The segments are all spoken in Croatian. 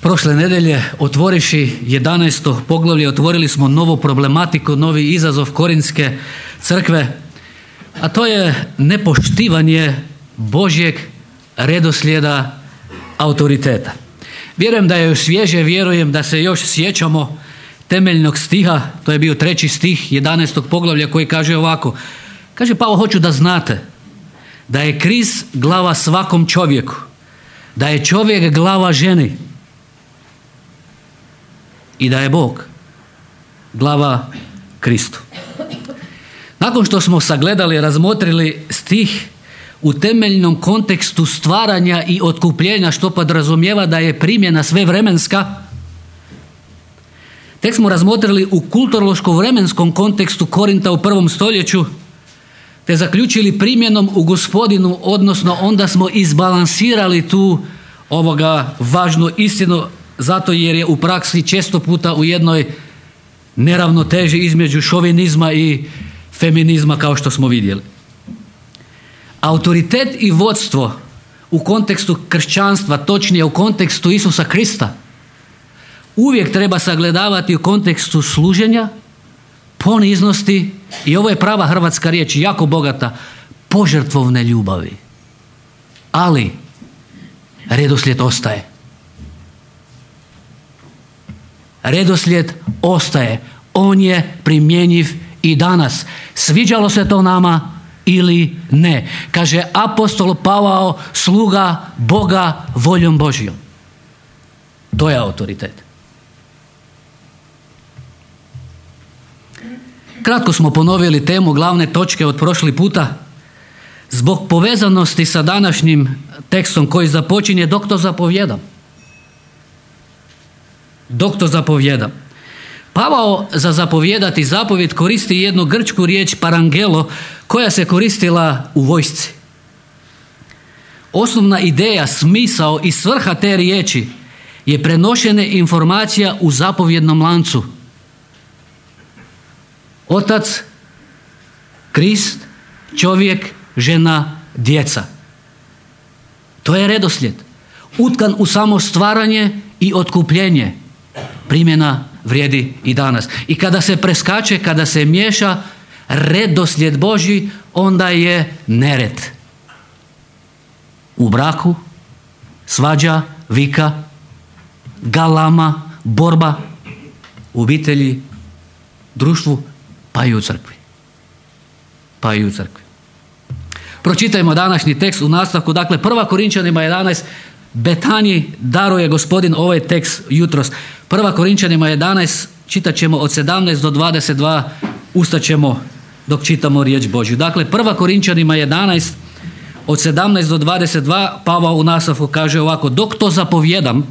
Prošle nedelje, otvorivši 11. poglavlje, otvorili smo novu problematiku, novi izazov Korinske crkve, a to je nepoštivanje Božjeg redoslijeda autoriteta. Vjerujem da je još svježe, vjerujem da se još sjećamo temeljnog stiha, to je bio 3. stih 11. poglavlja koji kaže ovako. Kaže Pavao, hoću da znate da je Krist glava svakom čovjeku, da je čovjek glava ženi i da je Bog glava Kristu. Nakon što smo sagledali, razmotrili stih u temeljnom kontekstu stvaranja i otkupljenja, što podrazumijeva da je primjena svevremenska, tek smo razmotrili u kulturološko-vremenskom kontekstu Korinta u 1. stoljeću, te zaključili primjenom u Gospodinu, odnosno onda smo izbalansirali tu važnu istinu, zato jer je u praksi često puta u jednoj neravnoteži između šovinizma i feminizma, kao što smo vidjeli. Autoritet i vodstvo u kontekstu kršćanstva, točnije u kontekstu Isusa Krista, uvijek treba sagledavati u kontekstu služenja, poniznosti, i ovo je prava hrvatska riječ, jako bogata, požrtvovne ljubavi. Ali redoslijed ostaje. Redoslijed ostaje. On je primjenjiv i danas. Sviđalo se to nama ili ne. Kaže apostol Pavao, sluga Boga voljom Božjom. To je autoritet. Kratko smo ponovili temu, glavne točke od prošli puta, zbog povezanosti sa današnjim tekstom koji započinje dok to zapovjedam. Dok to zapovjedam. Pavao za zapovjedati zapovjed koristi jednu grčku riječ parangelo koja se koristila u vojsci. Osnovna ideja, smisao i svrha te riječi je prenošenje informacija u zapovjednom lancu. Otac, Krist, čovjek, žena, djeca. To je redoslijed. Utkan u samo stvaranje i otkupljenje. Primjena vrijedi i danas. I kada se preskače, kada se miješa redoslijed Božji, onda je nered. U braku, svađa, vika, galama, borba, u obitelji, društvu, pa i u crkvi. Pa i u crkvi. Pročitajmo današnji tekst u nastavku. Dakle, 1. Korinčanima 11, Betanji daruje Gospodin ovaj tekst jutros. 1. Korinčanima 11, čitat ćemo od 17 do 22, ustaćemo dok čitamo riječ Božju. Dakle, 1. Korinčanima 11, od 17 do 22, Pavao u nastavku kaže ovako. Dok to zapovjedam,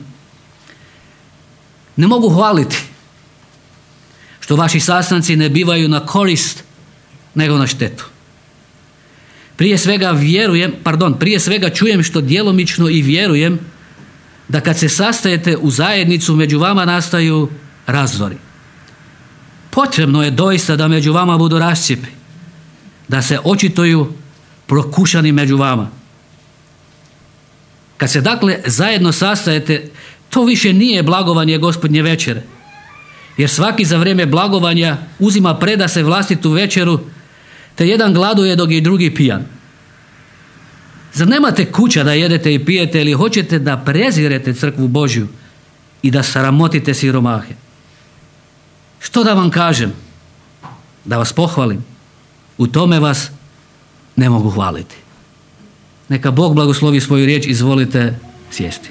ne mogu hvaliti što vaši sastanci ne bivaju na korist nego na štetu. Prije svega čujem što djelomično i vjerujem da kad se sastajete u zajednicu među vama nastaju razdori. Potrebno je doista da među vama budu rascijepi, da se očituju prokušani među vama. Kad se dakle zajedno sastajete, to više nije blagovanje Gospodnje večere, jer svaki za vrijeme blagovanja uzima preda se vlastitu večeru, te jedan gladuje dok je drugi pijan. Zar nemate kuća da jedete i pijete, ili hoćete da prezirete crkvu Božju i da sramotite siromahe? Što da vam kažem? Da vas pohvalim? U tome vas ne mogu hvaliti. Neka Bog blagoslovi svoju riječ, izvolite sjesti.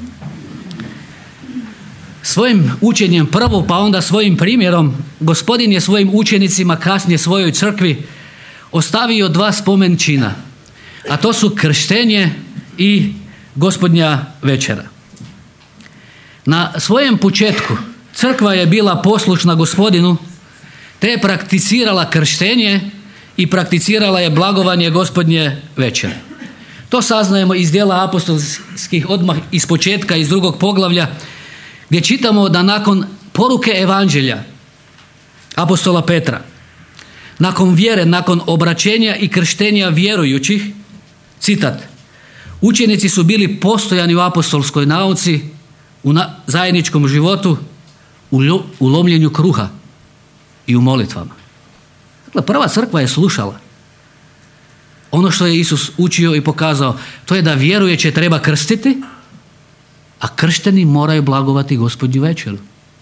Svojim učenjem prvo, pa onda svojim primjerom, Gospodin je svojim učenicima, kasnije svojoj crkvi, ostavio 2 spomen čina, a to su krštenje i Gospodnja večera. Na svojem početku crkva je bila poslušna Gospodinu, te je prakticirala krštenje i prakticirala je blagovanje Gospodnje večere. To saznajemo iz dijela apostolskih odmah iz početka, iz 2. poglavlja, gdje čitamo da nakon poruke evanđelja apostola Petra, nakon vjere, nakon obraćenja i krštenja vjerujućih, citat, učenici su bili postojani u apostolskoj nauci, u zajedničkom životu, u lomljenju kruha i u molitvama. Dakle, prva crkva je slušala. Ono što je Isus učio i pokazao, to je da vjerujuće treba krstiti, a kršteni moraju blagovati Gospodnju večeru.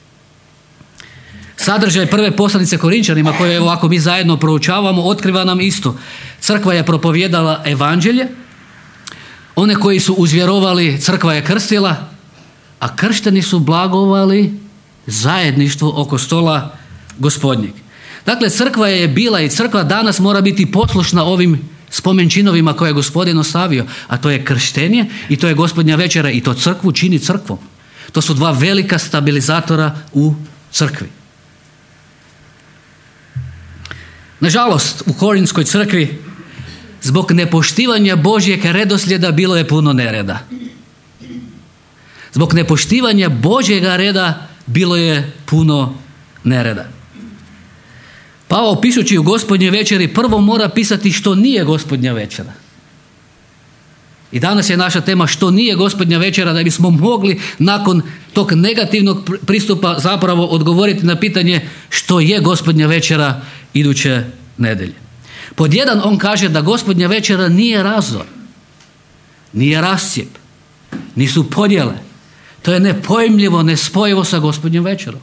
Sadržaj prve poslanice Korinčanima, koje evo ako mi zajedno proučavamo, otkriva nam isto. Crkva je propovijedala evanđelje, one koji su uzvjerovali, crkva je krstila, a kršteni su blagovali zajedništvo oko stola Gospodnjeg. Dakle, crkva je bila i crkva danas mora biti poslušna ovim spomenčinovima koje je Gospodin ostavio, a to je krštenje i to je Gospodnja večera, i to crkvu čini crkvom. To su dva velika stabilizatora u crkvi. Nažalost, u Korinskoj crkvi zbog nepoštivanja Božjeg redoslijeda bilo je puno nereda. Zbog nepoštivanja Božjega reda bilo je puno nereda. Pavao pišući u Gospodnjoj večeri prvo mora pisati što nije Gospodnja večera. I danas je naša tema što nije Gospodnja večera, da bismo mogli nakon tog negativnog pristupa zapravo odgovoriti na pitanje što je Gospodnja večera iduće nedjelje. Pod jedan on kaže da Gospodnja večera nije razdor, nije rascijep, nisu podjele. To je nepojmljivo, nespojivo sa Gospodnjom večerom.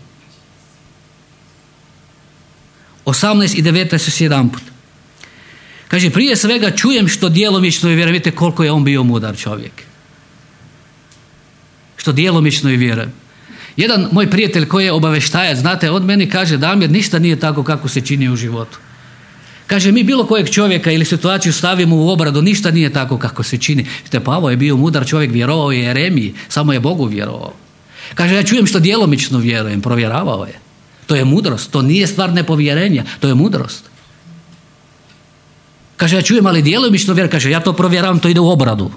18 i 19 jedanput. Kaže, prije svega čujem što djelomično i vjerujem. Vidite koliko je on bio mudar čovjek. Što djelomično i vjerujem. Jedan moj prijatelj koji je obavještajac, znate, on meni kaže, Damir, ništa nije tako kako se čini u životu. Kaže, mi bilo kojeg čovjeka ili situaciju stavimo u obradu, ništa nije tako kako se čini. Vidite, Pavao je bio mudar čovjek, vjerovao je Jeremiji, samo je Bogu vjerovao. Kaže, ja čujem što djelomično vjerujem, provjeravao je. To je mudrost, to nije stvar nepovjerenja, to je mudrost. Kaže, ja čujem, ali djelomično vjerujem. Kaže, ja to provjeravam, to ide u obradu.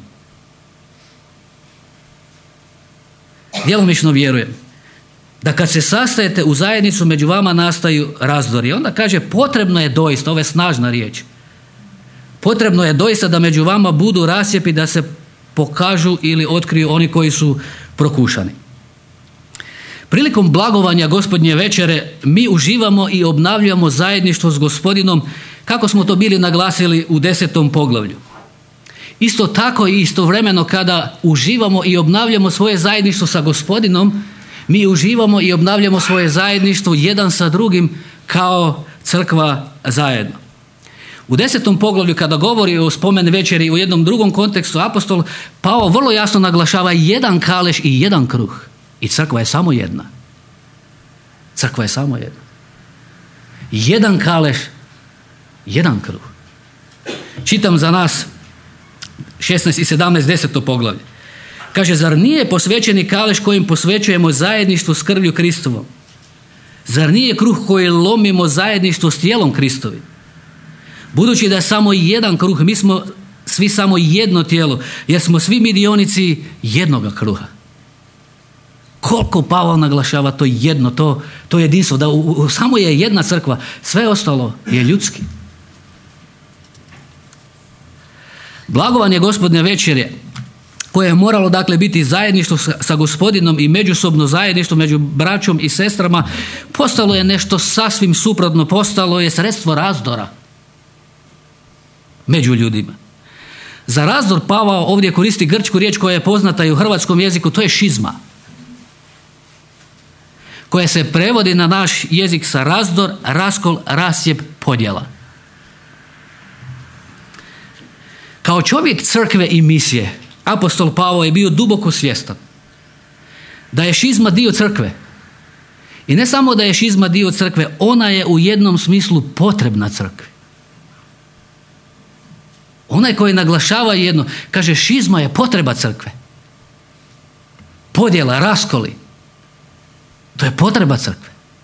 Djelomično vjerujem da kad se sastajete u zajednicu, među vama nastaju razdori. Onda kaže, potrebno je doista, ovo je snažna riječ, potrebno je doista da među vama budu rascijepi, da se pokažu ili otkriju oni koji su prokušani. Prilikom blagovanja Gospodnje večere mi uživamo i obnavljamo zajedništvo s Gospodinom, kako smo to bili naglasili u 10. poglavlju. Isto tako i istovremeno kada uživamo i obnavljamo svoje zajedništvo sa Gospodinom, mi uživamo i obnavljamo svoje zajedništvo jedan sa drugim kao crkva zajedno. U 10. poglavlju kada govori o spomen večeri u jednom drugom kontekstu, apostol Pavao vrlo jasno naglašava jedan kaleš i jedan kruh. I crkva je samo jedna. Crkva je samo jedna. Jedan kaleš, jedan kruh. Čitam za nas 16 i 17, 10. poglavlje. Kaže, zar nije posvećeni kaleš kojim posvećujemo zajedništvo s krvlju Kristovom? Zar nije kruh koji lomimo zajedništvo s tijelom Kristovim? Budući da je samo jedan kruh, mi smo svi samo jedno tijelo, jer smo svi mi dionici jednoga kruha. Koliko Pavao naglašava to jedno, to jedinstvo, da samo je jedna crkva, sve ostalo je ljudski. Blagovanje Gospodnje večere, koje je moralo dakle biti zajedništvo sa Gospodinom i međusobno zajedništvo među braćom i sestrama, postalo je nešto sasvim suprotno, postalo je sredstvo razdora među ljudima. Za razdor Pavao ovdje koristi grčku riječ koja je poznata i u hrvatskom jeziku, to je šizma, koja se prevodi na naš jezik sa razdor, raskol, rascijep, podjela. Kao čovjek crkve i misije, apostol Pavao je bio duboko svjestan da je šizma dio crkve. I ne samo da je šizma dio crkve, ona je u jednom smislu potrebna crkvi. Onaj koji naglašava jedno, kaže, šizma je potreba crkve. Podjela, raskoli, to je potreba crkve.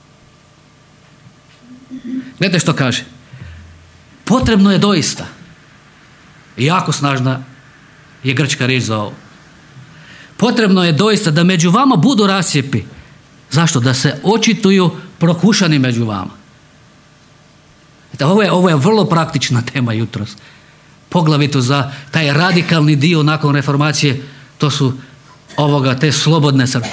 Gledajte što kaže. Potrebno je doista. Jako snažna je grčka riječ za ovo. Potrebno je doista da među vama budu rascijepi. Zašto? Da se očituju prokušani među vama. Ovo je vrlo praktična tema jutros. Poglavito za taj radikalni dio nakon reformacije, to su te slobodne crkve.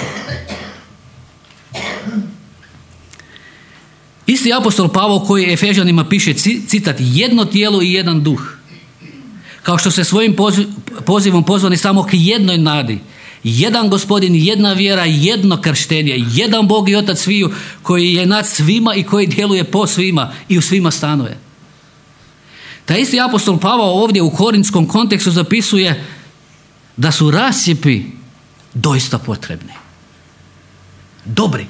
Isti apostol Pavao koji Efežanima piše citat: jedno tijelo i jedan duh. Kao što se svojim pozivom pozvani samo k jednoj nadi, jedan Gospodin, jedna vjera, jedno krštenje, jedan Bog i Otac sviju koji je nad svima i koji djeluje po svima i u svima stanuje. Taj isti apostol Pavao ovdje u korintskom kontekstu zapisuje da su rascijepi doista potrebni. Dobri.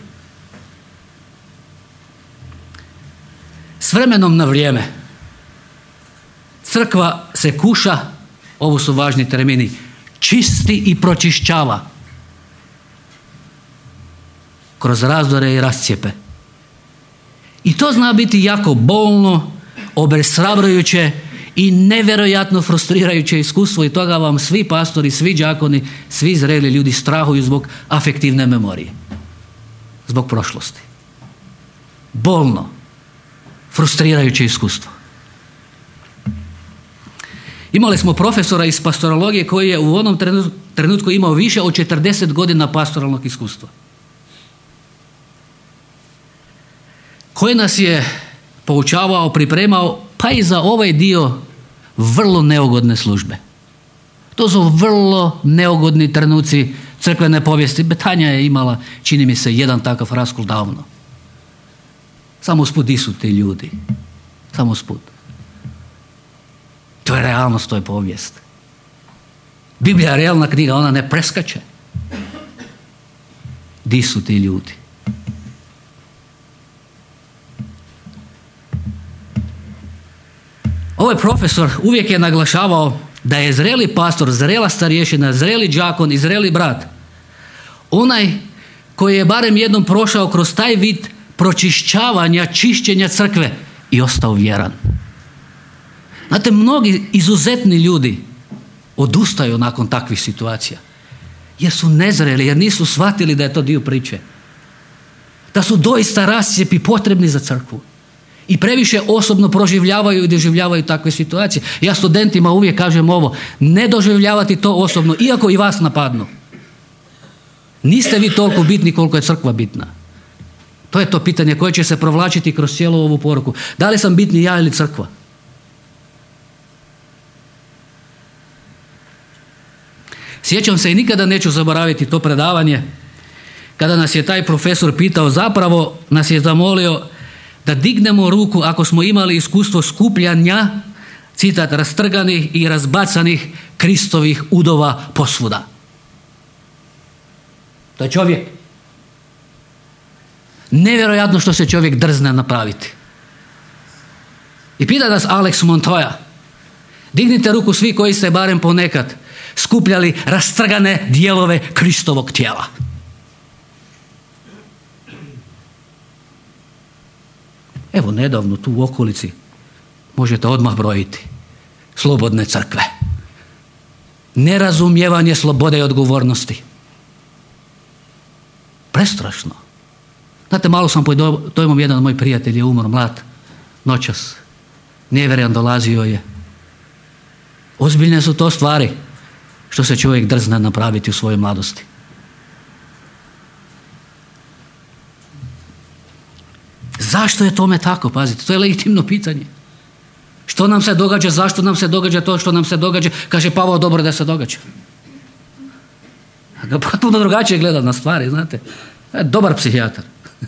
S vremenom na vrijeme crkva se kuša, ovo su važni termini, čisti i pročišćava kroz razdore i rascijepe. I to zna biti jako bolno, obeshrabrujuće i nevjerojatno frustrirajuće iskustvo, i toga vam svi pastori, svi đakoni, svi zreli ljudi strahuju zbog afektivne memorije, zbog prošlosti. Bolno, frustrirajuće iskustvo. Imali smo profesora iz pastorologije koji je u onom trenutku imao više od 40 godina pastoralnog iskustva, koji nas je poučavao, pripremao pa i za ovaj dio vrlo neugodne službe. To su vrlo neugodni trenuci crkvene povijesti. Betanja je imala, čini mi se, jedan takav raskol davno. Samo usput di su ti ljudi. Samo usput. To je realnost, to je povijest. Biblija je realna knjiga, ona ne preskače. Di su ti ljudi? Ovaj profesor uvijek je naglašavao da je zreli pastor, zrela starješina, zreli đakon i zreli brat onaj koji je barem jednom prošao kroz taj vid pročišćavanja, čišćenja crkve i ostao vjeran. Znate, mnogi izuzetni ljudi odustaju nakon takvih situacija jer su nezreli, jer nisu shvatili da je to dio priče, da su doista rascijepi potrebni za crkvu i previše osobno proživljavaju i doživljavaju takve situacije. Ja studentima uvijek kažem ovo: ne doživljavati to osobno, iako i vas napadnu. Niste vi toliko bitni koliko je crkva bitna. To je to pitanje koje će se provlačiti kroz cijelu ovu poruku. Da li sam bitni ja ili crkva? Sjećam se i nikada neću zaboraviti to predavanje kada nas je taj profesor pitao, zapravo nas je zamolio da dignemo ruku ako smo imali iskustvo skupljanja, citat, rastrganih i razbacanih Kristovih udova posvuda. To je čovjek. Nevjerojatno što se čovjek drzne napraviti. I pita nas Alex Montoya: dignite ruku svi koji ste barem ponekad skupljali rastrgane dijelove Kristovog tijela. Evo, nedavno tu u okolici možete odmah brojiti slobodne crkve. Nerazumijevanje slobode i odgovornosti. Prestrašno. Znate, malo sam pod dojmom, jedan od mojih prijatelja je umro mlad, noćas. Nevjeran dolazio je. Ozbiljne su to stvari što se čovjek drzne napraviti u svojoj mladosti. Zašto je tome tako? Pazite, to je legitimno pitanje. Što nam se događa? Zašto nam se događa to što nam se događa? Kaže Pavao, dobro da se događa. A ga potpuno drugačije gleda na stvari, znate. Dobar psihijatar.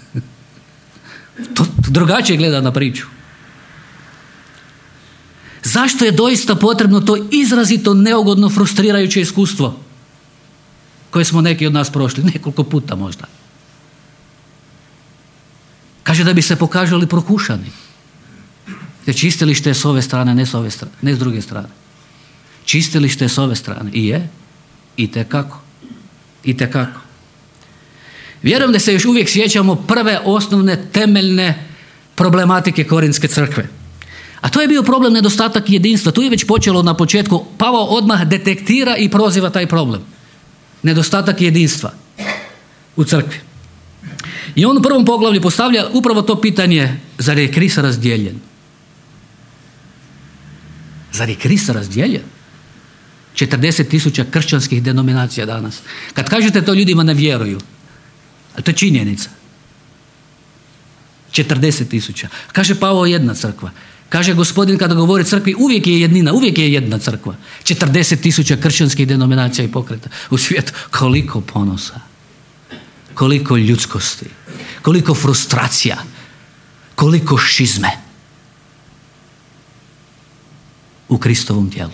To drugačije gleda na priču. Zašto je doista potrebno to izrazito neugodno, frustrirajuće iskustvo koje smo neki od nas prošli, nekoliko puta možda? Kaže da bi se pokazali prokušani. Jer čistilište je s ove strane, ne s ove strane, ne s druge strane. Čistilište je s ove strane. I je. Itekako. Itekako. Vjerujem da se još uvijek sjećamo prve osnovne temeljne problematike Korintske crkve. A to je bio problem nedostatak jedinstva. Tu je već počelo na početku. Pavao odmah detektira i proziva taj problem. Nedostatak jedinstva u crkvi. I on u prvom poglavlju postavlja upravo to pitanje: zar je Krist razdijeljen? Zar je Krist razdijeljen? 40.000 kršćanskih denominacija danas. Kad kažete to, ljudima ne vjeruju. Ali to je činjenica. 40.000. Kaže Pavao, jedna crkva. Kaže Gospodin kada govori crkvi, uvijek je jednina, uvijek je jedna crkva. 40.000 kršćanskih denominacija i pokreta u svijetu. Koliko ponosa, koliko ljudskosti, koliko frustracija, koliko šizme u Kristovom tijelu.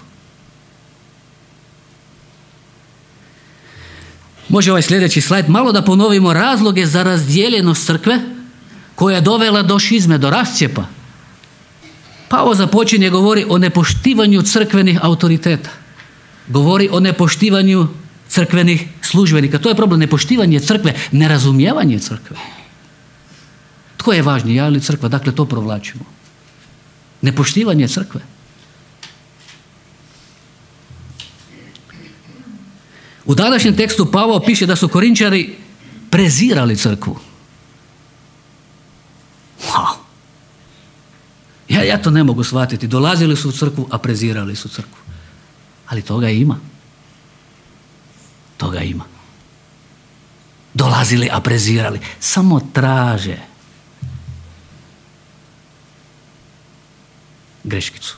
Može ovaj sljedeći slajd malo da ponovimo razloge za razdijeljenost crkve koja je dovela do šizme, do rascijepa. Pavao započinje, govori o nepoštivanju crkvenih autoriteta. Govori o nepoštivanju crkvenih službenika. To je problem, nepoštivanje crkve, nerazumijevanje crkve. Tko je važniji, ja ili crkva? Dakle, to provlačimo. Nepoštivanje crkve. U današnjem tekstu Pavao piše da su Korinčani prezirali crkvu. Wow. Ja to ne mogu shvatiti. Dolazili su u crkvu, a prezirali su crkvu. Ali toga ima. Toga ima. Dolazili, a prezirali. Samo traže greškicu.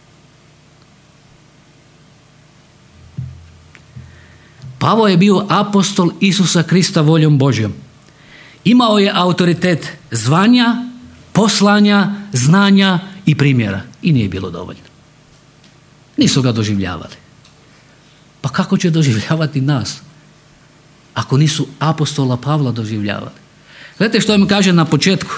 Pavao je bio apostol Isusa Krista voljom Božjom. Imao je autoritet zvanja, poslanja, znanja i primjera. I nije bilo dovoljno. Nisu ga doživljavali. Pa kako će doživljavati nas ako nisu apostola Pavla doživljavali? Gledajte što im kaže na početku.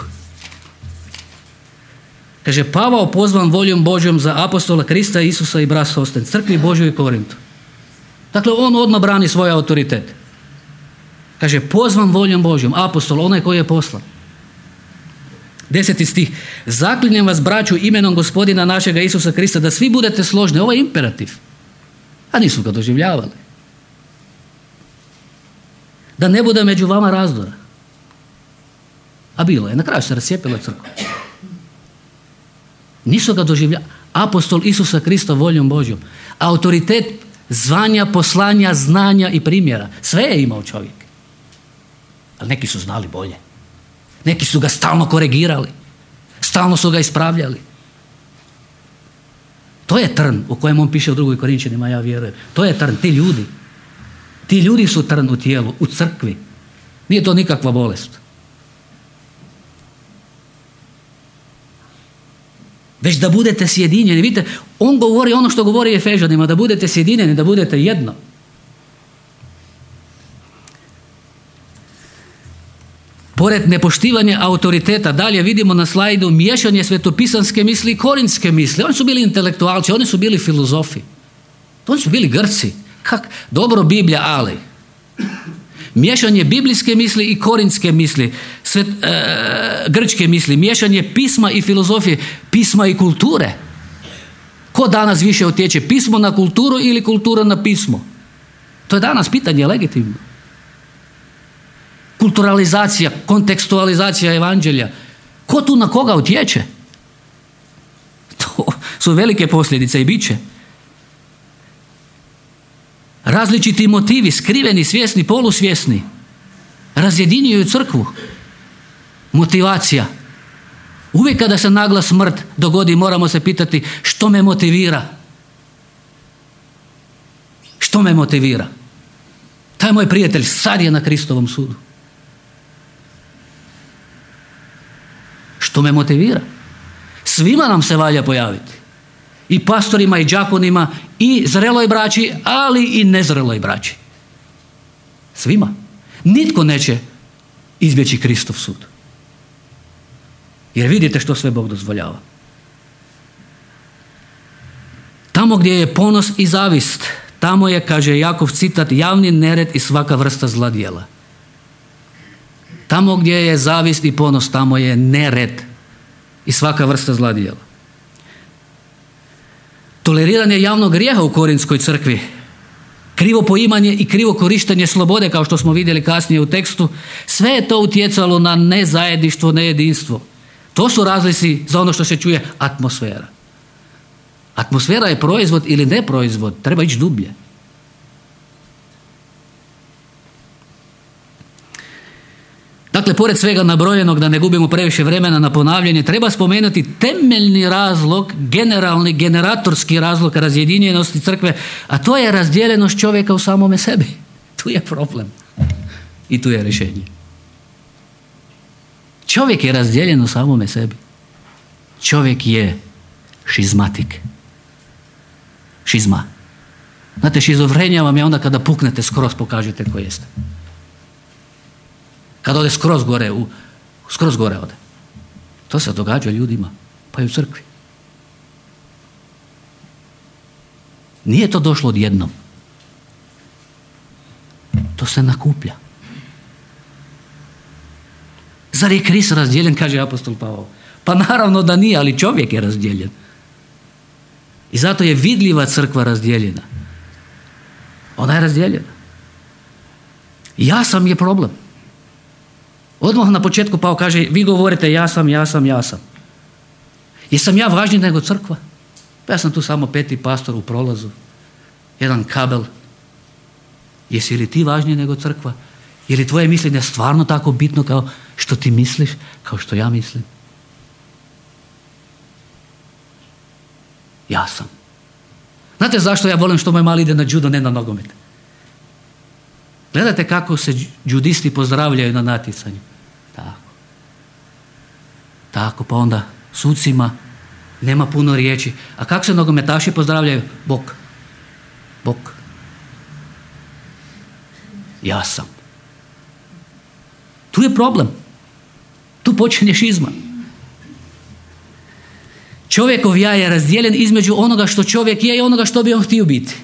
Kaže, Pavao pozvan voljom Božjom za apostola Krista Isusa i brat Sosten, crkvi Božjoj i Korintu. Dakle, on odmah brani svoj autoritet. Kaže, pozvan voljom Božjom, apostol, onaj koji je poslan. 10. stih. Zaklinjem vas, braću, imenom Gospodina našega Isusa Krista, da svi budete složni. Ovo je imperativ. A nisu ga doživljavali. Da ne bude među vama razdora. A bilo je. Na kraju se rascijepila crkva. Nisu ga doživljavali. Apostol Isusa Krista voljom Božjom. Autoritet zvanja, poslanja, znanja i primjera. Sve je imao čovjek. Ali neki su znali bolje. Neki su ga stalno korigirali. Stalno su ga ispravljali. To je trn u kojem on piše u 2. Korinčanima, ja vjerujem. To je trn, ti ljudi. Ti ljudi su trn u tijelu, u crkvi. Nije to nikakva bolest. Već da budete sjedinjeni. Vidite, on govori ono što govori Efežanima, da budete sjedinjeni, da budete jedno. Pored nepoštivanja autoriteta, dalje vidimo na slajdu miješanje svetopisanske misli i korintske misli. Oni su bili intelektualci, oni su bili filozofi. Oni su bili Grci. Dobro Biblija, ali miješanje biblijske misli i korintske misli, grčke misli, miješanje pisma i filozofije, pisma i kulture. Ko danas više utječe, pismo na kulturu ili kultura na pismo? To je danas pitanje legitimno. Kulturalizacija, kontekstualizacija evanđelja. Ko tu na koga utječe? To su velike posljedice i bit će. Različiti motivi, skriveni, svjesni, polusvjesni, razjedinjuju crkvu. Motivacija. Uvijek kada se nagla smrt dogodi, moramo se pitati što me motivira. Što me motivira? Taj moj prijatelj sad je na Kristovom sudu. Što me motivira? Svima nam se valja pojaviti. I pastorima, i đakonima, i zreloj braći, ali i nezreloj braći. Svima. Nitko neće izbjeći Kristov sud. Jer vidite što sve Bog dozvoljava. Tamo gdje je ponos i zavist, tamo je, kaže Jakov, citat, javni nered i svaka vrsta zla djela. Tamo gdje je zavist i ponos, tamo je nered i svaka vrsta zla djela. Toleriranje javnog grijeha u Korinskoj crkvi, krivo poimanje i krivo korištenje slobode, kao što smo vidjeli kasnije u tekstu, sve je to utjecalo na nezajedništvo, nejedinstvo. To su razlici za ono što se čuje atmosfera. Atmosfera je proizvod ili ne proizvod, treba ići dublje. Dakle, pored svega nabrojenog, da ne gubimo previše vremena na ponavljanje, treba spomenuti temeljni razlog, generalni, generatorski razlog razjedinjenosti crkve, a to je razdjeljenost čovjeka u samome sebi. Tu je problem. I tu je rješenje. Čovjek je razdijeljen u samome sebi. Čovjek je šizmatik. Šizma. Znate, šizofrenija vam je onda kada puknete skroz, pokažete ko jeste. Kada ode skroz gore ode. To se događa ljudima, pa i u crkvi. Nije to došlo odjednom. To se nakuplja. Zar je Krist razdijeljen, kaže apostol Pavao? Pa naravno da nije, ali čovjek je razdijeljen. I zato je vidljiva crkva razdijeljena. Ona je razdijeljena. Ja sam je problem. Odmah na početku Pavao kaže, vi govorite ja sam. Jesam ja važniji nego crkva? Pa ja sam tu samo 5. pastor u prolazu. Jedan kabel. Jesi li ti važniji nego crkva? Je li tvoje mišljenje stvarno tako bitno kao što ti misliš, kao što ja mislim? Ja sam. Znate zašto ja volim što moj mali ide na judo, ne na nogomet? Gledajte kako se judisti pozdravljaju na natjecanju. Tako, pa onda sucima nema puno riječi. A kako se nogometaši pozdravljaju? Bok. Ja sam. Tu je problem. Tu počinje šizma. Čovjekov ja je razdijeljen između onoga što čovjek je i onoga što bi on htio biti.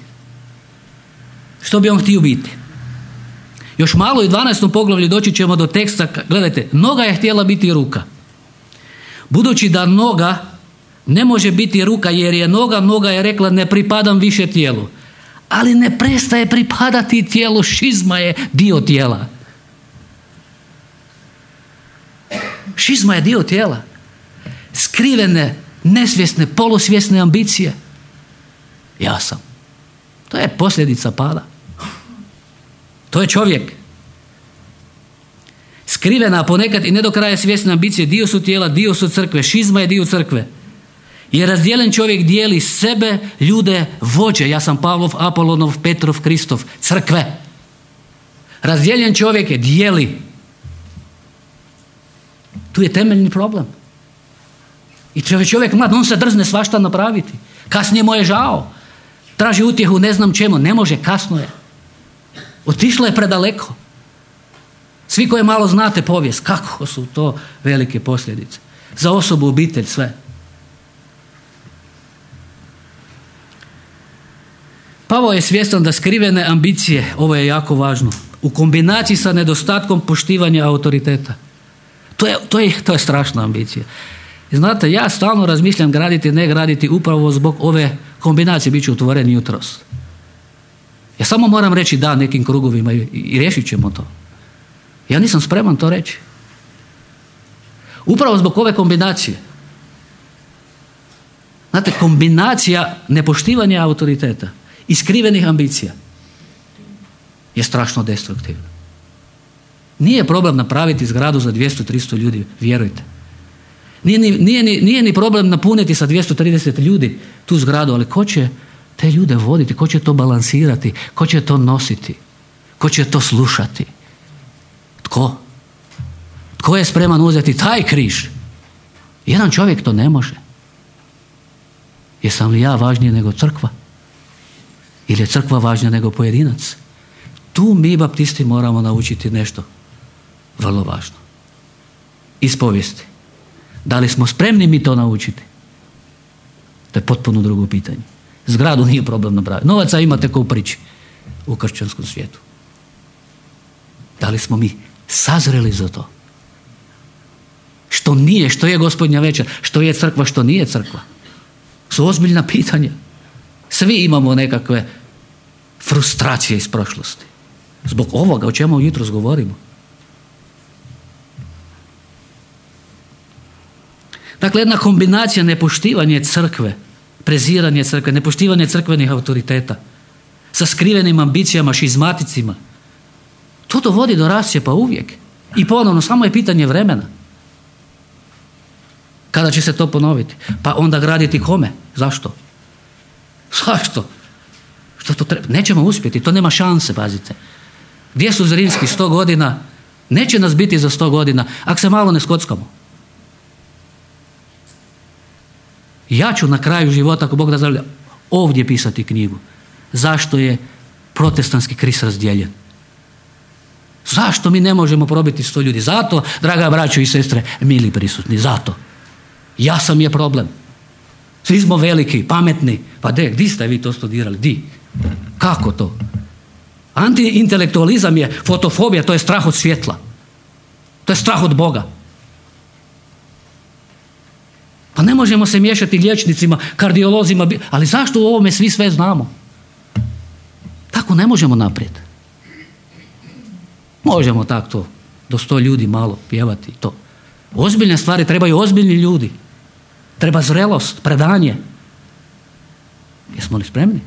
Još malo i 12. poglavlju doći ćemo do teksta, gledajte, noga je htjela biti ruka. Budući da noga ne može biti ruka jer je noga je rekla ne pripadam više tijelu. Ali ne prestaje pripadati tijelu, šizma je dio tijela. Šizma je dio tijela. Skrivene, nesvjesne, polusvjesne ambicije. Ja sam. To je posljedica pada. To je čovjek. Skrivena, ponekad i ne do kraja svjesne ambicije, dio su tijela, dio su crkve. Šizma je dio crkve. Jer razdjelen čovjek dijeli sebe, ljude, vođe. Ja sam Pavlov, Apolonov, Petrov, Kristov, crkve. Razdjeljen čovjek je dijeli. Tu je temeljni problem. I čovjek mlad, on se drzne svašta napraviti. Kasnije mu je žao. Traži utjehu ne znam čemu. Ne može, kasno je. Otišlo je predaleko. Svi koji malo znate povijest, kako su to velike posljedice. Za osobu, obitelj, sve. Pavao je svjestan da skrivene ambicije, ovo je jako važno, u kombinaciji sa nedostatkom poštivanja autoriteta. To je strašna ambicija. I znate, ja stalno razmišljam graditi, ne graditi upravo zbog ove kombinacije, bit ću otvoren jutros. Ja samo moram reći da nekim krugovima i riješit ćemo to. Ja nisam spreman to reći. Upravo zbog ove kombinacije. Znate, kombinacija nepoštivanja autoriteta i skrivenih ambicija je strašno destruktivna. Nije problem napraviti zgradu za 200-300 ljudi, vjerujte. Nije ni problem napuniti sa 230 ljudi tu zgradu, ali ko će te ljude voditi, ko će to balansirati, ko će to nositi, ko će to slušati? Tko? Tko je spreman uzeti taj križ? Jedan čovjek to ne može. Jesam li ja važniji nego crkva? Ili je crkva važnija nego pojedinac? Tu mi baptisti moramo naučiti nešto vrlo važno. Iz povijesti. Da li smo spremni mi to naučiti? To je potpuno drugo pitanje. Zgradu nije problem napraviti. Novaca imate ko u priči u kršćanskom svijetu. Da li smo mi sazreli za to? Što je gospodnja večer, što je crkva, što nije crkva? Su ozbiljna pitanja. Svi imamo nekakve frustracije iz prošlosti. Zbog ovoga o čemu jutros govorimo. Dakle, jedna kombinacija nepoštivanja crkve preziranje crkve, nepoštivanje crkvenih autoriteta, sa skrivenim ambicijama, šizmaticima. To dovodi do rascjepa uvijek. I ponovno, samo je pitanje vremena. Kada će se to ponoviti? Pa onda graditi kome? Zašto? Zašto? Što to treba? Nećemo uspjeti, to nema šanse, pazite. Gdje su Zrinski 100 godina? Neće nas biti za 100 godina, ako se malo ne skockamo. Ja ću na kraju života, ako Bog da zdravlja, ovdje pisati knjigu. Zašto je protestantski Krist razdijeljen? Zašto mi ne možemo probiti 100 ljudi? Zato, draga braćo i sestre, mili prisutni, zato. Jasan je problem. Svi smo veliki, pametni. Pa di ste vi to studirali? Di? Kako to? Antiintelektualizam je fotofobija, to je strah od svjetla. To je strah od Boga. Pa ne možemo se miješati liječnicima, kardiolozima, ali zašto u ovome svi sve znamo? Tako ne možemo naprijed. Možemo tako do 100 ljudi malo pjevati to. Ozbiljne stvari trebaju ozbiljni ljudi. Treba zrelost, predanje. Jesmo li spremni?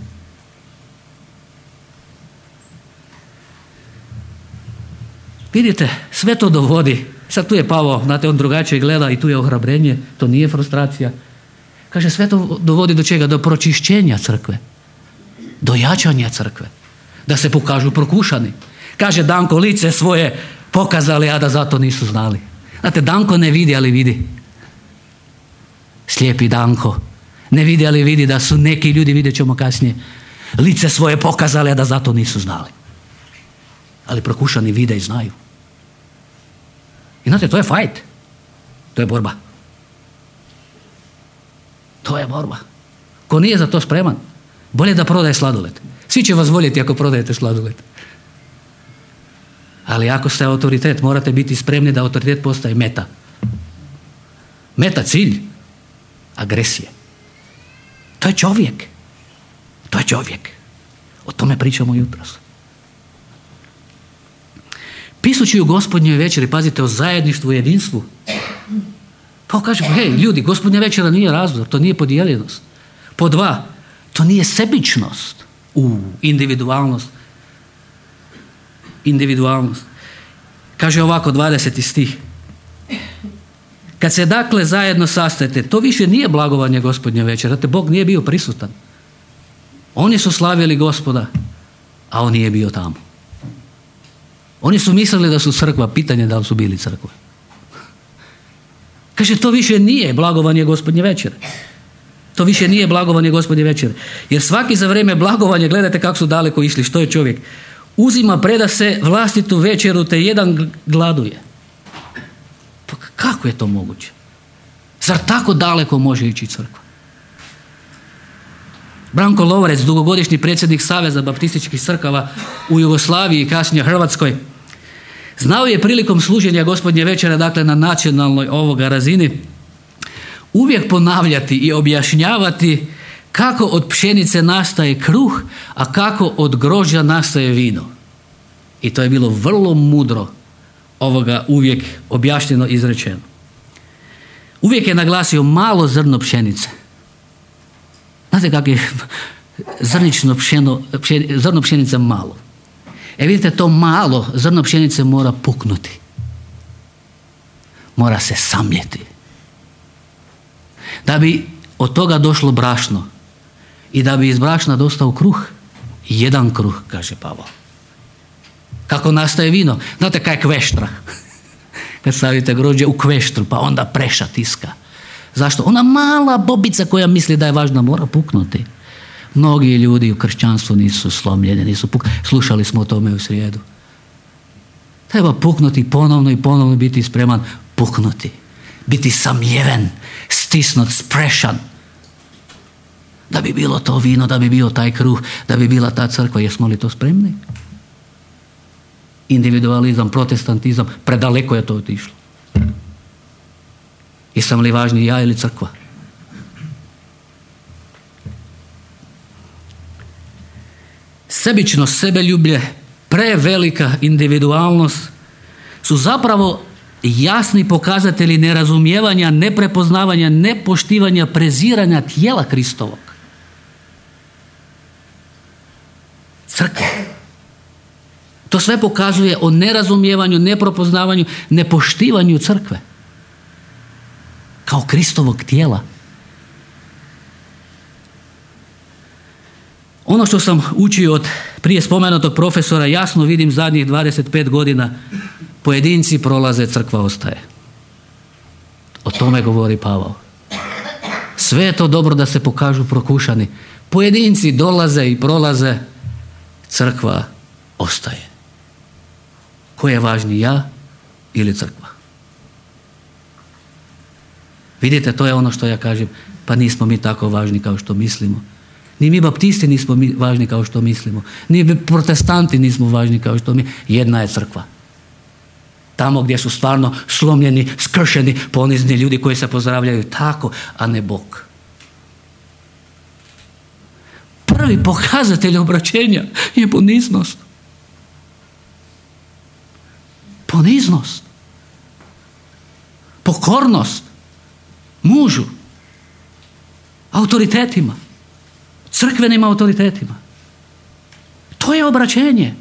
Vidite, sve to dovodi. Sad tu je Pavao, znate, on drugačije gleda i tu je ohrabrenje, to nije frustracija. Kaže, sve to dovodi do čega? Do pročišćenja crkve. Do jačanja crkve. Da se pokažu prokušani. Kaže Danko, lice svoje pokazali, a da zato nisu znali. Znate, Danko ne vidi, ali vidi. Slijepi Danko. Ne vidi, ali vidi da su neki ljudi, vidjet ćemo kasnije, lice svoje pokazali, a da zato nisu znali. Ali prokušani vide i znaju. I znate, to je fight. To je borba. To je borba. Ko nije za to spreman, bolje da prodaje sladoled. Svi će vas voljeti ako prodajete sladoled. Ali ako ste autoritet, morate biti spremni da autoritet postaje meta. Meta, cilj agresije. To je čovjek. To je čovjek. O tome pričamo jutros. Pisući u Gospodnjoj večeri, pazite, o zajedništvu i jedinstvu. Pa kažemo, hej, ljudi, Gospodnja večera nije razdor, to nije podijeljenost. Po 2, to nije sebičnost. Individualnost. Individualnost. Kaže ovako, 20. stih. Kad se dakle zajedno sastajete, to više nije blagovanje Gospodnje večere. Znate, Bog nije bio prisutan. Oni su slavili Gospoda, a on nije bio tamo. Oni su mislili da su crkva, pitanje da li su bili crkva. Kaže, to više nije blagovanje Gospodnje večere. To više nije blagovanje Gospodnje večere. Jer svaki za vrijeme blagovanja, gledajte kako su daleko išli, što je čovjek. Uzima, preda se vlastitu večeru, te jedan gladuje. Pa kako je to moguće? Zar tako daleko može ići crkva? Branko Lovrec, dugogodišnji predsjednik Saveza baptističkih crkava u Jugoslaviji i kasnije Hrvatskoj, znao je prilikom služenja Gospodnje večere, dakle na nacionalnoj ovoga razini, uvijek ponavljati i objašnjavati kako od pšenice nastaje kruh, a kako od grožđa nastaje vino. I to je bilo vrlo mudro ovoga uvijek objašnjeno, izrečeno. Uvijek je naglasio malo zrno pšenice. Znate kako je zrno pšenice malo. Vidite, to malo zrno pšenice mora puknuti. Mora se samljeti. Da bi od toga došlo brašno i da bi iz brašna dostao kruh, jedan kruh, kaže Pavao. Kako nastaje vino? Znate kaj je kveštra? Kad stavite grožđe u kveštru, pa onda preša tiska. Zašto? Ona mala bobica koja misli da je važna mora puknuti. Mnogi ljudi u kršćanstvu nisu slomljeni, nisu slušali smo o tome u srijedu. Treba puknuti ponovno i ponovno, biti spreman puknuti. Biti samljeven, stisnut, sprešan. Da bi bilo to vino, da bi bio taj kruh, da bi bila ta crkva. Jesmo li to spremni? Individualizam, protestantizam, predaleko je to otišlo. Jesam li važniji ja ili crkva? Sebičnost, sebeljublje, prevelika individualnost su zapravo jasni pokazatelji nerazumijevanja, neprepoznavanja, nepoštivanja, preziranja tijela Kristovog. Crkva. To sve pokazuje o nerazumijevanju, neprepoznavanju, nepoštivanju crkve kao Kristovog tijela. Ono što sam učio od prije spomenutog profesora, jasno vidim zadnjih 25 godina, pojedinci prolaze, crkva ostaje. O tome govori Pavao. Sve je to dobro da se pokažu prokušani. Pojedinci dolaze i prolaze, crkva ostaje. Ko je važniji, ja ili crkva? Vidite, to je ono što ja kažem, pa nismo mi tako važni kao što mislimo. Ni mi baptisti nismo važni kao što mislimo. Ni mi protestanti nismo važni kao što mi. Jedna je crkva. Tamo gdje su stvarno slomljeni, skršeni, ponizni ljudi koji se pozdravljaju tako, a ne Bog. Prvi pokazatelj obraćenja je poniznost. Poniznost. Pokornost. Mužu. Autoritetima. Crkvenim autoritetima. To je obraćenje.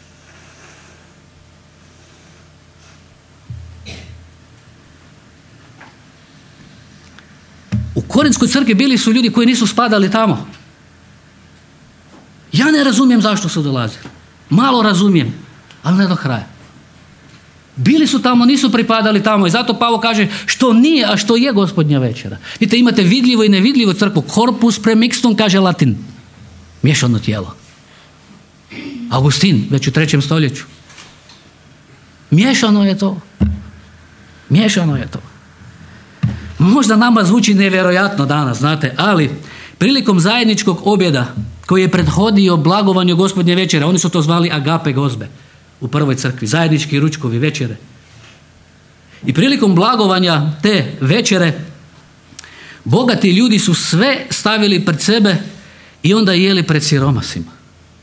U Korinskoj crkvi bili su ljudi koji nisu spadali tamo. Ja ne razumijem zašto su dolazili. Malo razumijem, ali ne do kraja. Bili su tamo, nisu pripadali tamo i zato Pavao kaže što nije, a što je Gospodnja večera. Vidite, imate vidljivo i nevidljivo crkvu. Corpus premixtum, kaže Latin. Miješano tijelo. Augustin, već u 3. stoljeću. Miješano je to. Miješano je to. Možda nama zvuči nevjerojatno danas, znate, ali prilikom zajedničkog objeda koji je prethodio blagovanju Gospodnje večere, oni su to zvali agape gozbe u prvoj crkvi, zajednički ručkovi večere. I prilikom blagovanja te večere bogati ljudi su sve stavili pred sebe i onda jeli pred siromasima.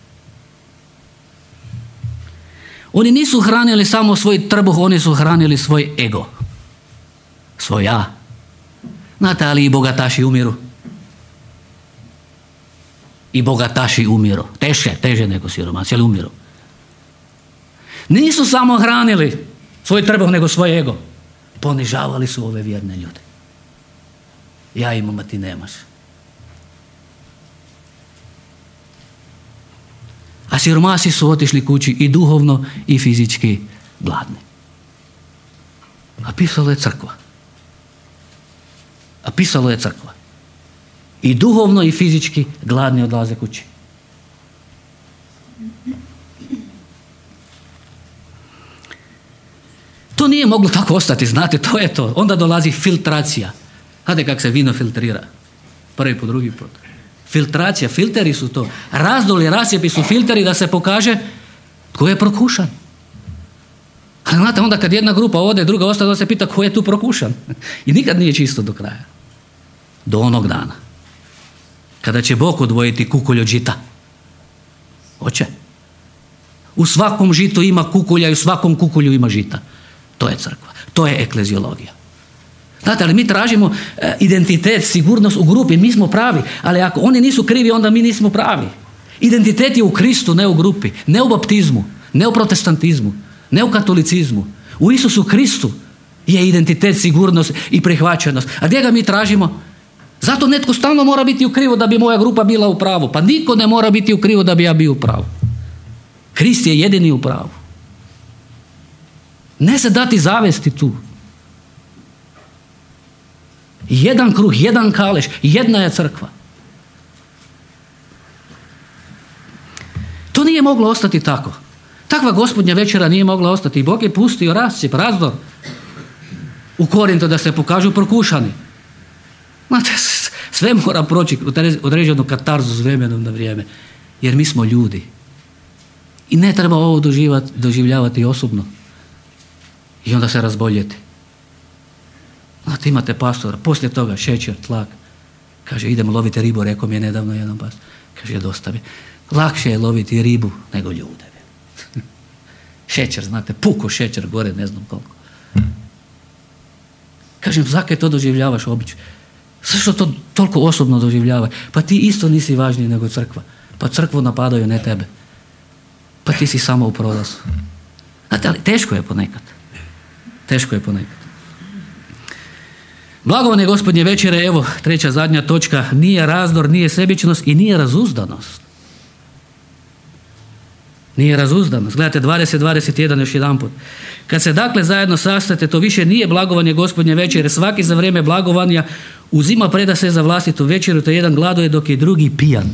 Oni nisu hranili samo svoj trbuh, oni su hranili svoj ego. Svoj ja. Znate, ali i bogataši umiru. I bogataši umiru. Teže nego siromasi, ali umiru. Nisu samo hranili svoj trbuh, nego svoj ego. Ponižavali su ove vjerne ljude. Ja imam, a ti nemaš. A siromasi su otišli kući i duhovno i fizički gladni. A pisalo je crkva. A pisalo je crkva. I duhovno i fizički gladni odlaze kući. To nije moglo tako ostati, znate, to je to. Onda dolazi filtracija. Znate kako se vino filtrira? Prvi po drugi put. Filtracija, filteri su to. Razdoli, rasjepi su filteri da se pokaže tko je prokušan. Ali znate, onda kad jedna grupa ode, druga ostane, onda se pita tko je tu prokušan. I nikad nije čisto do kraja. Do onog dana. Kada će Bog odvojiti kukolj od žita. Hoće. U svakom žitu ima kukolja i u svakom kukolju ima žita. To je crkva. To je ekleziologija. Znate, ali mi tražimo identitet, sigurnost u grupi. Mi smo pravi. Ali ako oni nisu krivi, onda mi nismo pravi. Identitet je u Kristu, ne u grupi. Ne u baptizmu. Ne u protestantizmu. Ne u katolicizmu. U Isusu Kristu je identitet, sigurnost i prihvaćenost. A gdje ga mi tražimo? Zato netko stalno mora biti u krivu da bi moja grupa bila u pravu. Pa niko ne mora biti u krivu da bi ja bio u pravu. Krist je jedini u pravu. Ne se dati zavesti tu. Jedan kruh, jedan kaleš, jedna je crkva. To nije moglo ostati tako. Takva Gospodnja večera nije mogla ostati. Bog je pustio rascjep, razdor u Korintu da se pokažu prokušani. Znate, sve mora proći određenu katarzu s vremenom na vrijeme. Jer mi smo ljudi. I ne treba ovo doživljavati osobno. I onda se razboljeti. Znate, imate pastora, poslije toga šećer, tlak. Kaže, idemo loviti ribu, rekao mi je nedavno jedan pastor. Kaže, dosta mi. Lakše je loviti ribu nego ljude. Šećer, znate, puko šećer gore, ne znam koliko. Kažem, zakaj to doživljavaš obično? Zašto to toliko osobno doživljava? Pa ti isto nisi važniji nego crkva. Pa crkvu napadaju, ne tebe. Pa ti si samo u prolazu. Znate, ali teško je ponekad. Teško je ponekad. Blagovanje Gospodnje večere, evo, treća zadnja točka, nije razdor, nije sebičnost i nije razuzdanost. Nije razuzdanost. Gledajte 20:21 još jedan put. Kad se dakle zajedno sastajete, to više nije blagovanje Gospodnje večere. Svaki za vrijeme blagovanja uzima preda se za vlastitu večeru, to jedan gladuje dok je drugi pijan.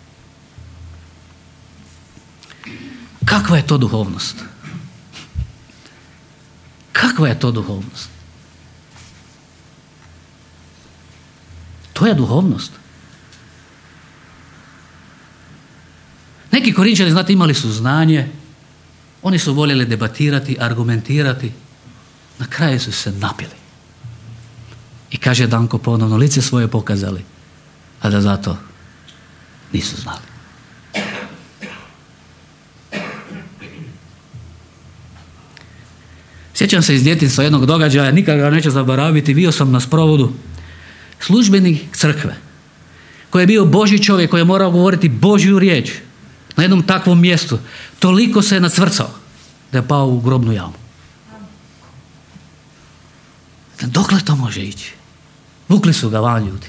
Kakva je to duhovnost? Kakva je to duhovnost? To je duhovnost. Neki Korinčani, znate, imali su znanje, oni su voljeli debatirati, argumentirati, na kraju su se napili. I kaže Danko ponovno, lice svoje pokazali, a da zato nisu znali. Sjećam se iz djetinjstva jednog događaja, nikad ga neću zaboraviti, bio sam na sprovodu službenik crkve, koji je bio Božji čovjek, koji je morao govoriti Božju riječ na jednom takvom mjestu. Toliko se je nacvrcao da je pao u grobnu jamu. Dokle to može ići? Vukli su ga van ljudi.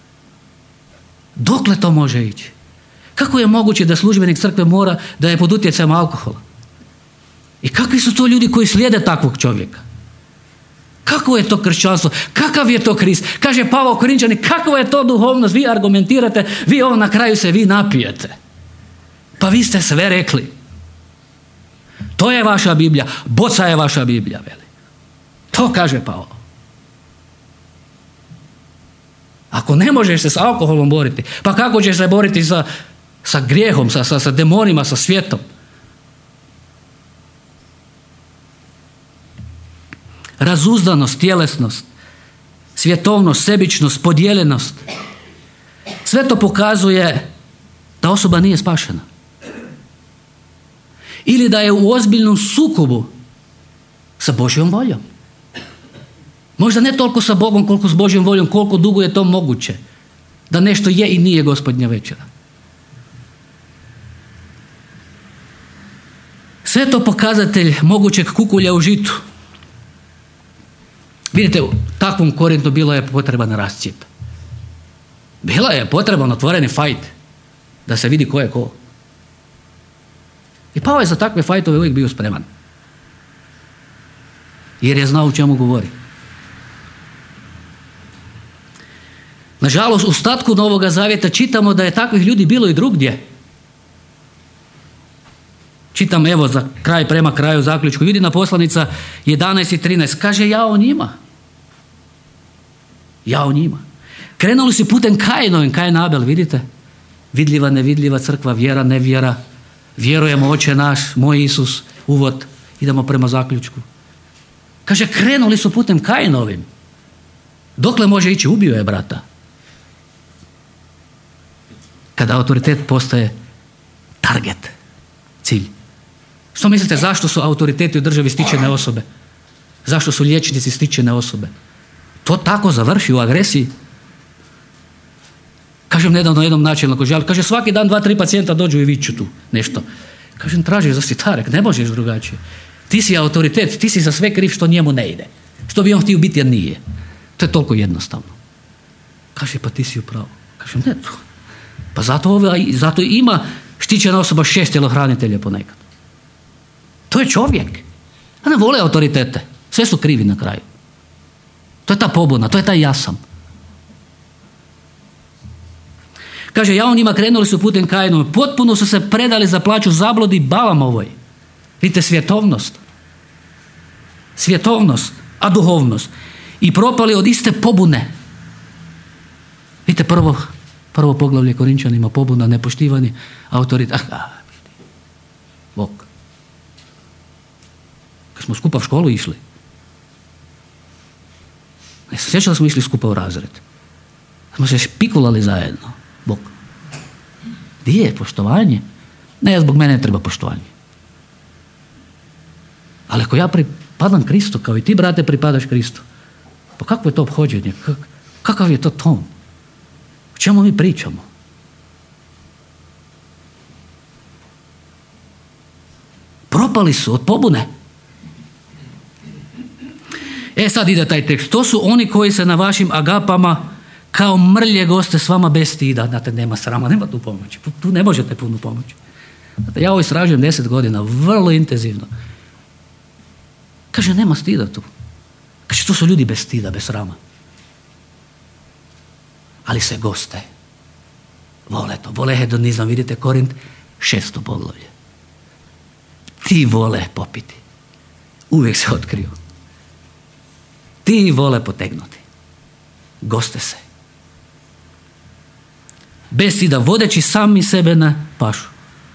Dokle to može ići? Kako je moguće da službenik crkve mora da je pod utjecajem alkohola? I kakvi su to ljudi koji slijede takvog čovjeka? Kako je to kršćanstvo? Kakav je to Krist? Kaže Pavao Korinčani, kakva je to duhovnost? Vi argumentirate, vi ovo na kraju se vi napijete. Pa vi ste sve rekli. To je vaša Biblija. Boca je vaša Biblija, veli. To kaže Pavao. Ako ne možeš se s alkoholom boriti, pa kako ćeš se boriti sa grijehom, sa demonima, sa svijetom? Razuzdanost, tjelesnost, svjetovnost, sebičnost, podijeljenost. Sve to pokazuje da osoba nije spašena. Ili da je u ozbiljnom sukobu sa Božjom voljom. Možda ne toliko sa Bogom koliko s Božjom voljom, koliko dugo je to moguće. Da nešto je i nije Gospodnja večera. Sve to pokazatelj mogućeg kukulja u žitu. Vidite, u takvom Korintu bilo je potreban rascijep. Bila je potreban otvoreni fajt da se vidi ko je ko. I Pavao je za takve fajtove uvijek bio spreman. Jer je znao u čemu govori. Nažalost, u statku Novoga Zavjeta čitamo da je takvih ljudi bilo i drugdje. Čitam, evo, za kraj, prema kraju zaključku, Judina poslanica 11:13. Kaže, ja o njima. Ja o njima. Krenuli su putem Kainovim, Kain Abel, vidite? Vidljiva, nevidljiva crkva, vjera, nevjera. Vjerujemo, Oče naš, moj Isus, uvod. Idemo prema zaključku. Kaže, krenuli su putem Kainovim. Dokle može ići? Ubio je brata. Kada autoritet postaje target, cilj. Što mislite, zašto su autoriteti u državi stičene osobe? Zašto su liječnici stičene osobe? To tako završi u agresiji. Kažem nedavno jednom načelniku žali, kaže svaki dan 2-3 pacijenta dođu i viču tu nešto. Kažem, tražiš zaštitarek, ne možeš drugačije. Ti si autoritet, ti si za sve kriv što njemu ne ide. Što bi on htio biti, jer nije. To je toliko jednostavno. Kaže, pa ti si u pravu. Kažem, ne to. Pa zato ima štićena osoba 6 tjelohranitelja ponekad. To je čovjek. A ne vole autoritete. Sve su krivi na kraju. To je ta pobuna, to je taj jasam. Kaže, ja o njima krenuli su putem Kainom, potpuno su se predali za plaću zabludi Balamovoj. Vidite, svjetovnost. Svjetovnost, a duhovnost. I propali od iste pobune. Vidite, prvo poglavlje Korinčanima, pobuna, nepoštivanje, autoritet. Bog. Kad smo skupa u školu išli, ne se sjećali smo išli skupa u razred. Smo se špikulali zajedno. Bog. Gdje je poštovanje? Ne, zbog mene ne treba poštovanje. Ali ako ja pripadam Kristu, kao i ti, brate, pripadaš Kristu, Pa kakvo je to ophođenje? Kakav je to ton? O čemu mi pričamo? Propali su od pobune. Sad ide taj tekst. To su oni koji se na vašim agapama kao mrlje goste s vama bez stida. Znate, nema srama, nema tu pomoći. Tu ne možete puno pomoći. Znate, ja ovo istražujem 10 godina, vrlo intenzivno. Kaže, nema stida tu. Kaže, to su ljudi bez stida, bez srama. Ali se goste vole to. Vole hedonizam. Vidite, Korint, 6. poglavlje. Ti vole popiti. Uvijek se otkriju. Ti vole potegnuti. Goste se. Bez stida, vodeći sami sebe na pašu.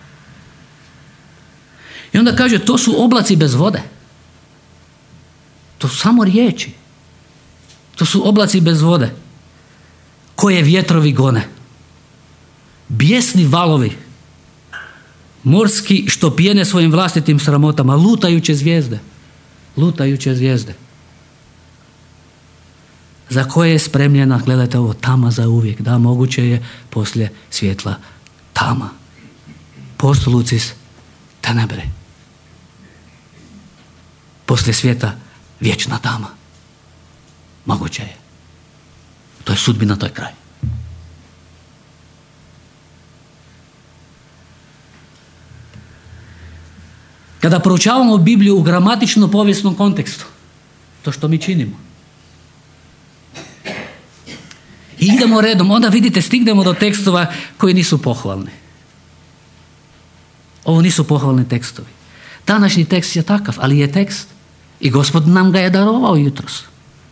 I onda kaže, to su oblaci bez vode. To su samo riječi. To su oblaci bez vode. Koje vjetrovi gone. Bijesni valovi. Morski što pijene svojim vlastitim sramotama. Lutajuće zvijezde. Lutajuće zvijezde. Za koje je spremljena, gledajte ovo, tama za uvijek. Da, moguće je poslije svjetla tama. Post lucis tenebre. Poslije svijeta vječna tama. Moguće je. To je sudbina, to je kraj. Kada proučavamo Bibliju u gramatično-povijesnom kontekstu, to što mi činimo, i idemo redom, onda vidite, stignemo do tekstova koji nisu pohvalni. Ovo nisu pohvalni tekstovi. Današnji tekst je takav, ali je tekst i Gospod nam ga je darovao jutros.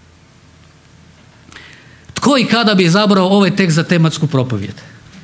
Tko i kada bi izabrao ovaj tekst za tematsku propovijed?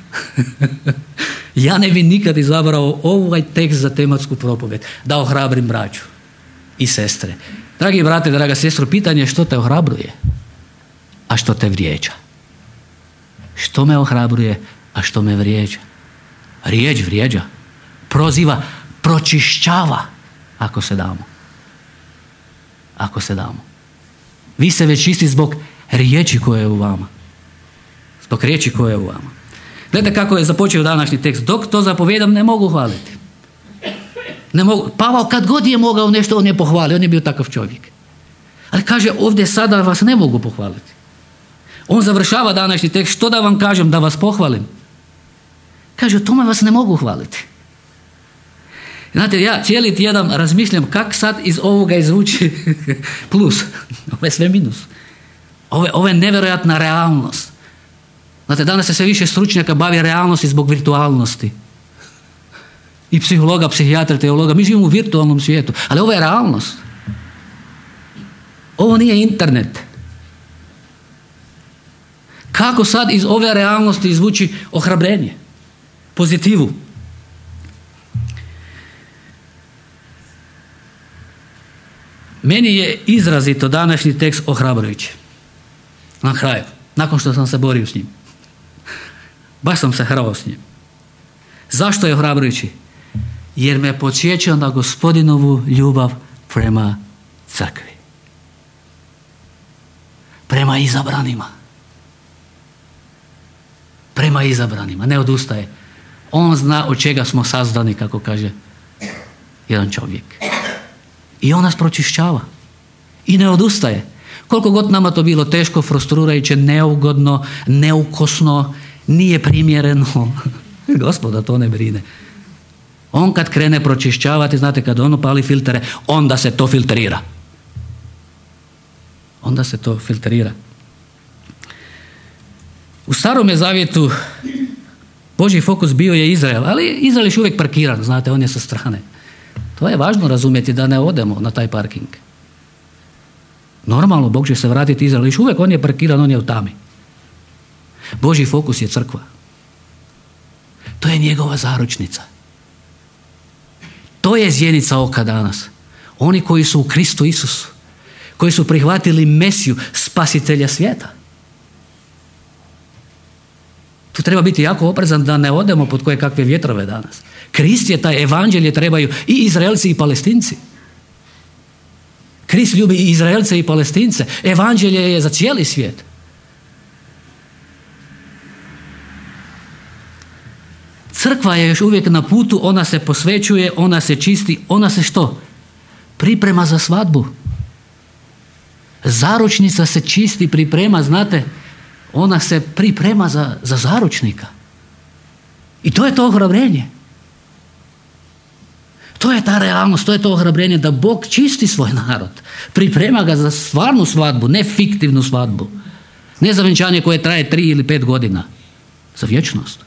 Ja ne bi nikad izabrao ovaj tekst za tematsku propovijed da ohrabrim braću i sestre. Dragi brate, draga sestro, pitanje je što te ohrabruje, a što te vrijeđa. Što me ohrabruje, a što me vrijeđa? Riječ vrijeđa, proziva, pročišćava, ako se damo. Ako se damo. Vi se već čisti zbog riječi koje je u vama. Zbog riječi koje je u vama. Gledajte kako je započeo današnji tekst. Dok to zapovijedam, ne mogu hvaliti. Ne mogu. Pavao kad god je mogao nešto, on je pohvalio. On je bio takav čovjek. Ali kaže, ovdje sada vas ne mogu pohvaliti. On završava današnji tekst. Što da vam kažem, da vas pohvalim? Kaže, o tome vas ne mogu hvaliti. Znate, ja cijeli tjedan razmišljam kako sad iz ovoga izvući plus. Ovo je sve minus. Ovo je nevjerojatna realnost. Znate, danas se sve više stručnjaka bavi realnosti zbog virtualnosti. I psihologa, psihijatra, teologa. Mi živimo u virtualnom svijetu, ali ovo je realnost. Ovo nije internet. Kako sad iz ove realnosti izvući ohrabrenje, pozitivu? Meni je izrazito današnji tekst ohrabrujući. Na kraju, nakon što sam se borio s njim. Baš sam se hrao s njim. Zašto je ohrabrujući? Jer me podsjeća na Gospodinovu ljubav prema crkvi. Prema izabranima. Prema izabranima. Ne odustaje. On zna od čega smo sazdani, kako kaže jedan čovjek. I on nas pročišćava. I ne odustaje. Koliko god nama to bilo teško, frustrirajuće, neugodno, neukosno, nije primjereno. Gospoda to ne brine. On kad krene pročišćavati, znate, kad on pali filtere, onda se to filtrira. Onda se to filtrira. U Starome zavjetu Božji fokus bio je Izrael, ali Izrael je uvijek parkiran, znate, on je sa strane. To je važno razumjeti, da ne odemo na taj parking. Normalno, Bog će se vratiti Izrael, još uvijek on je parkiran, on je u tami. Božji fokus je crkva. To je njegova zaručnica. To je zjenica oka danas. Oni koji su u Kristu Isusu, koji su prihvatili Mesiju, spasitelja svijeta. Tu treba biti jako oprezan da ne odemo pod koje kakve vjetrove danas. Krist je taj, evanđelje trebaju i Izraelci i Palestinci. Krist ljubi i Izraelce i Palestince. Evanđelje je za cijeli svijet. Crkva je još uvijek na putu, ona se posvećuje, ona se čisti, ona se što? Priprema za svadbu. Zaručnica se čisti, priprema, znate, ona se priprema za zaručnika. I to je to ohrabrenje. To je ta realnost, to je to ohrabrenje da Bog čisti svoj narod. Priprema ga za stvarnu svadbu, ne fiktivnu svadbu. Ne za vjenčanje koje traje 3 ili 5 godina. Za vječnost.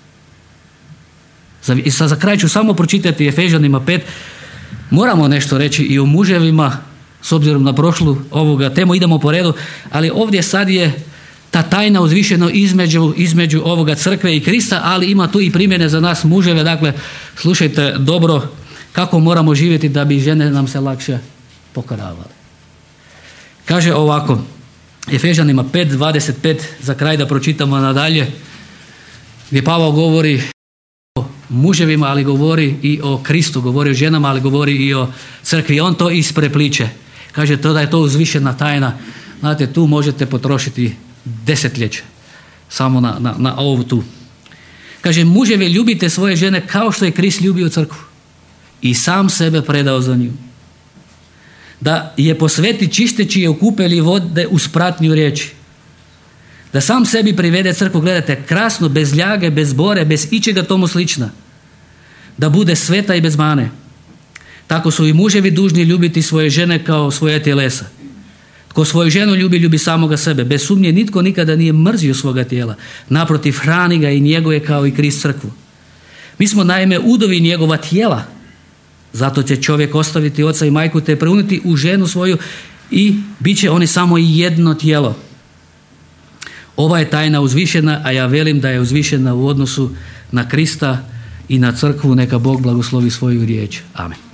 I za kraj ću samo pročitati Efežanima 5. Moramo nešto reći i o muževima, s obzirom na prošlu ovoga temu, idemo po redu, ali ovdje sad je ta tajna uzvišeno između ovoga crkve i Krista, ali ima tu i primjene za nas muževe. Dakle, slušajte dobro kako moramo živjeti da bi žene nam se lakše pokoravale. Kaže ovako, Efežanima 5:25, za kraj da pročitamo nadalje, gdje Pavao govori o muževima, ali govori i o Kristu, govori o ženama, ali govori i o crkvi. On to isprepliče. Kaže to da je to uzvišena tajna. Znate, tu možete potrošiti desetljeće samo na ovu tu. Kaže, muževi, ljubite svoje žene kao što je Krist ljubio crkvu i sam sebe predao za nju. Da je posveti čisteći je u kupelji vode uz pratnju riječi. Da sam sebi privede crkvu, gledajte, krasno, bez ljage, bez bore, bez ičega tomu slična. Da bude sveta i bez mane. Tako su i muževi dužni ljubiti svoje žene kao svoje tjelesa. Tko svoju ženu ljubi, ljubi samoga sebe. Bez sumnje nitko nikada nije mrzio svoga tijela. Naprotiv, hrani ga i njeguje kao i Krist crkvu. Mi smo naime udovi njegova tijela. Zato će čovjek ostaviti oca i majku te preuniti u ženu svoju i bit će oni samo jedno tijelo. Ova je tajna uzvišena, a ja velim da je uzvišena u odnosu na Krista i na crkvu. Neka Bog blagoslovi svoju riječ. Amen.